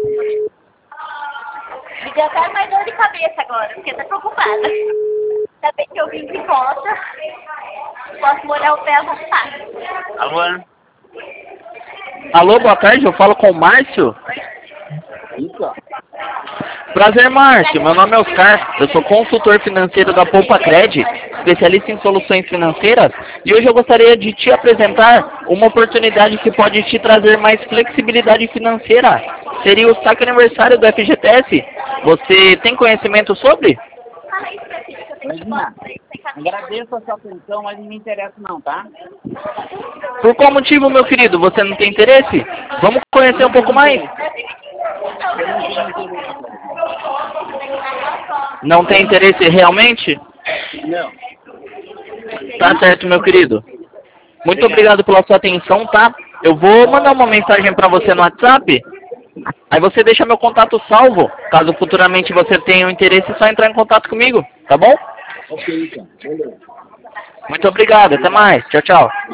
Me deu até mais dor de cabeça agora, porque tá preocupada. Ainda bem que eu vim de volta. Posso molhar o pé à vontade. Alô? Alô, boa tarde, eu falo com o Márcio. Isso. Prazer, Márcio. Meu nome é Oscar. Eu sou consultor financeiro da Poupa Cred, especialista em soluções financeiras. E hoje eu gostaria de te apresentar uma oportunidade que pode te trazer mais flexibilidade financeira. Seria o saque aniversário do FGTS. Você tem conhecimento sobre? Fala isso pra gente, que eu tenho que Imagina. mostrar isso sem caminho. Agradeço a sua atenção, mas não me interessa não, tá? Por qual motivo, meu querido? Você não tem interesse? Vamos conhecer um pouco mais? Não tem interesse realmente? Não. Tá certo, meu querido. Muito obrigado pela sua atenção, tá? Eu vou mandar uma mensagem pra você no WhatsApp. Aí você deixa meu contato salvo. Caso futuramente você tenha um interesse, é só entrar em contato comigo, tá bom? Ok, então. Beleza. Muito obrigado, até mais. Tchau, tchau.